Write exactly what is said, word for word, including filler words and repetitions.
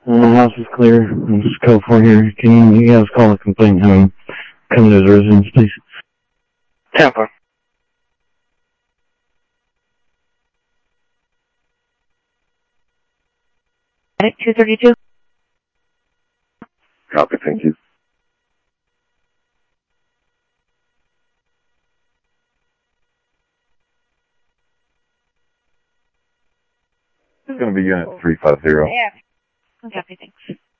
My house is clear. This is code four here. Can you guys call a complaint and come to the residence, please? Tampa. two thirty-two. Copy, thank you. It's going to be unit three five zero. Yeah. Copy, thanks.